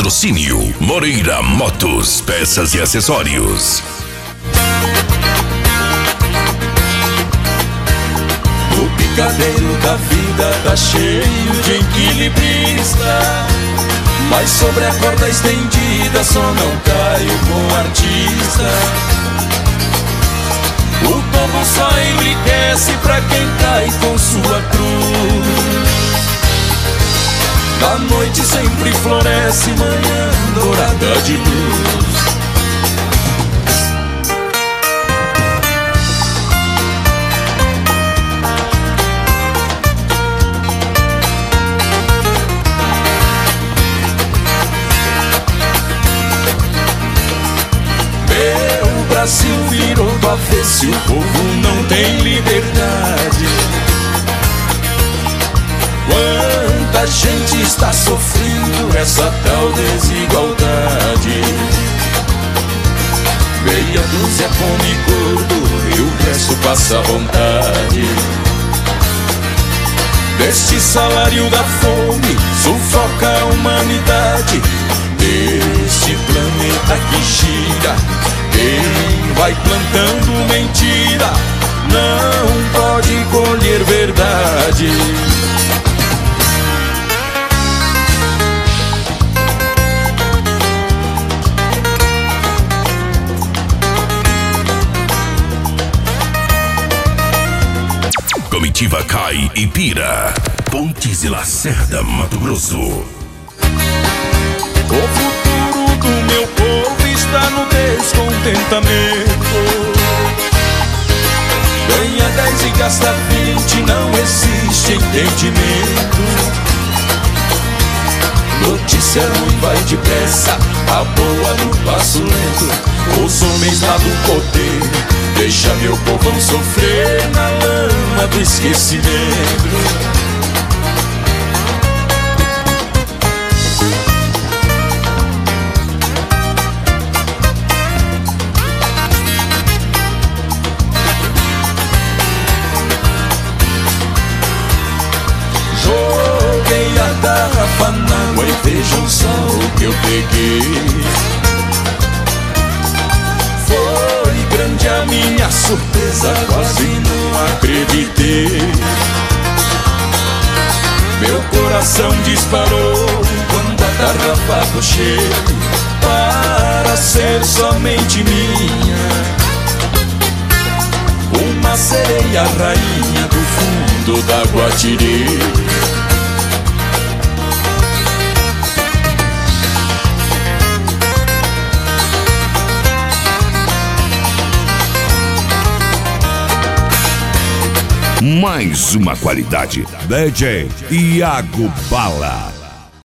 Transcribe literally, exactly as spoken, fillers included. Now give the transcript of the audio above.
Patrocínio Moreira Motos, peças e acessórios. O picadeiro da vida tá cheio de equilibrista, mas sobre a corda estendida só não cai o bom artista. O povo só enriquece pra quem cai com sua cruz. A noite sempre floresce, manhã dourada de luz. Meu Brasil virou do avesso e o povo não tem liberdade. Quanta gente está sofrendo essa tal desigualdade. Meia dúzia come gordo e o resto passa vontade. Deste salário da fome sufoca a humanidade. Deste planeta que gira, quem vai plantando mentira não pode colher verdade. Comitiva Cai e Pira, Pontes e Lacerda, Mato Grosso. O futuro do meu povo está no descontentamento. Ganha dez e gasta vinte, não existe entendimento. Notícia ruim vai depressa, a boa no passo lento. Os homens lá do poder deixa meu povão sofrer na lama do esquecimento. Joguei a garrafa na água e vejam só o que eu peguei. Foi grande a minha surpresa, quase não acreditei. Meu coração disparou quando a garrafa puxei para ser somente minha. Uma sereia rainha do fundo d'água tirei. Mais uma qualidade, D J Iago Bala.